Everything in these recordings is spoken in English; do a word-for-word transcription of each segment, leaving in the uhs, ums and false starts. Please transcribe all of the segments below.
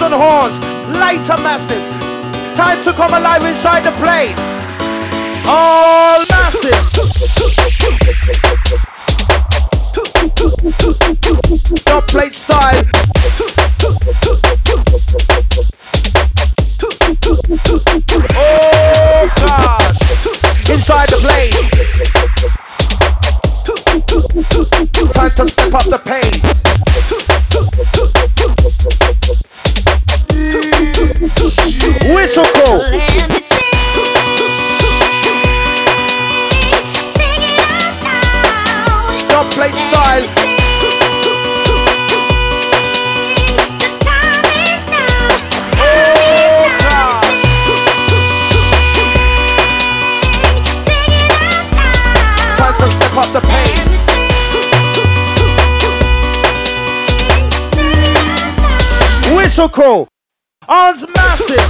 and horns, lighter massive. Time to come alive inside the place. All massive. Dub plate style. Oh gosh. Inside the place. Time to step up the pace. Whistle call. Dub plate style. Oh gosh. Time to step up the pace. Whistle call. Arms massive.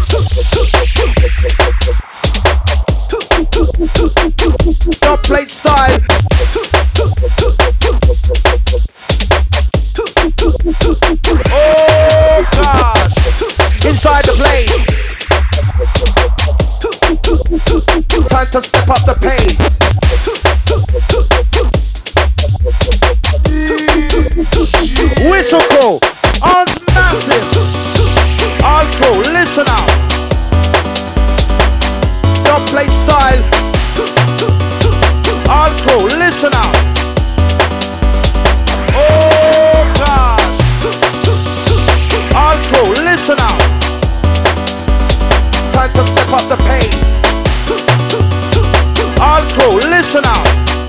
Dub plate style. Oh gosh. Inside the place. Time to step up the pace. Whistle call. Arms massive. All crew, listen out. Dub plate style. All crew, listen out. Oh gosh. All crew, listen out. Time to step up the pace. All crew, listen out.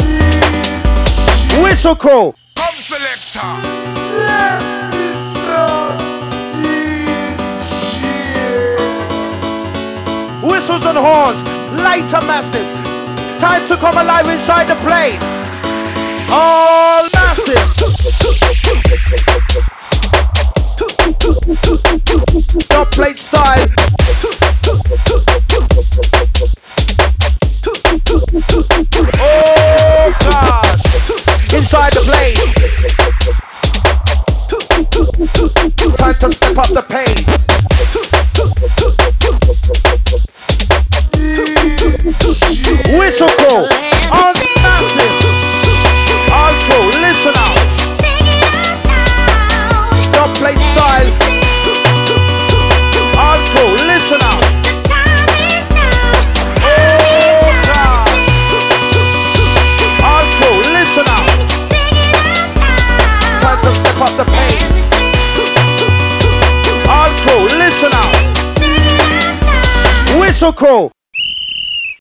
Whistle crew. Come selector. Whistles and horns, lighter massive. Time to come alive inside the place. All massive. Dub plate style. Oh gosh. Inside the place. Time to step up the pace. Whistle call. On massive. All crew, listen out. Dub plate style. All crew, listen out. Oh gosh. All crew, listen out. Time to step up the pace. All crew, listen out. Whistle call.